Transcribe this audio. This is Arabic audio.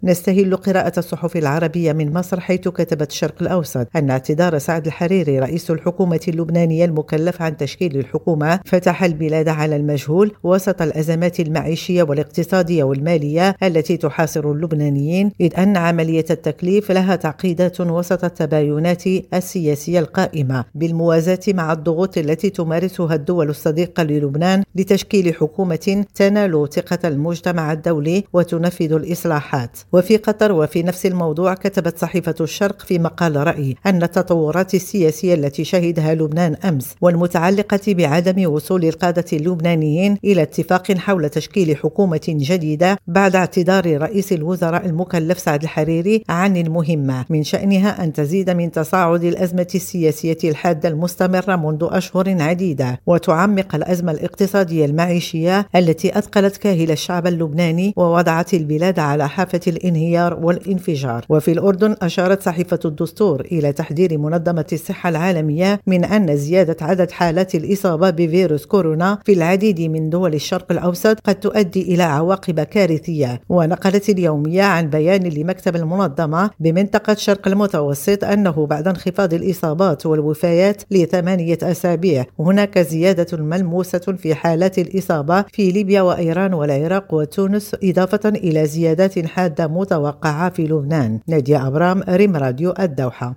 نستهل قراءة الصحف العربية من مصر، حيث كتبت الشرق الأوسط أن اعتذار سعد الحريري رئيس الحكومة اللبنانية المكلف عن تشكيل الحكومة فتح البلاد على المجهول وسط الأزمات المعيشية والاقتصادية والمالية التي تحاصر اللبنانيين، إذ أن عملية التكليف لها تعقيدات وسط التباينات السياسية القائمة، بالموازاة مع الضغوط التي تمارسها الدول الصديقة للبنان لتشكيل حكومة تنال ثقة المجتمع الدولي وتنفذ الإصلاحات. وفي قطر وفي نفس الموضوع كتبت صحيفة الشرق في مقال رأي أن التطورات السياسية التي شهدها لبنان أمس والمتعلقة بعدم وصول القادة اللبنانيين إلى اتفاق حول تشكيل حكومة جديدة بعد اعتذار رئيس الوزراء المكلف سعد الحريري عن المهمة، من شأنها أن تزيد من تصاعد الأزمة السياسية الحادة المستمرة منذ أشهر عديدة وتعمق الأزمة الاقتصادية المعيشية التي أثقلت كاهل الشعب اللبناني ووضعت البلاد على حافة الانهيار والانفجار. وفي الأردن أشارت صحيفة الدستور إلى تحذير منظمة الصحة العالمية من أن زيادة عدد حالات الإصابة بفيروس كورونا في العديد من دول الشرق الأوسط قد تؤدي إلى عواقب كارثية. ونقلت اليومية عن بيان لمكتب المنظمة بمنطقة شرق المتوسط أنه بعد انخفاض الإصابات والوفيات ل8 أسابيع هناك زيادة ملموسة في حالات الإصابة في ليبيا وإيران والعراق وتونس، إضافة إلى زيادات حادة متوقعة في لبنان. نادية أبرام، ريم راديو، الدوحة.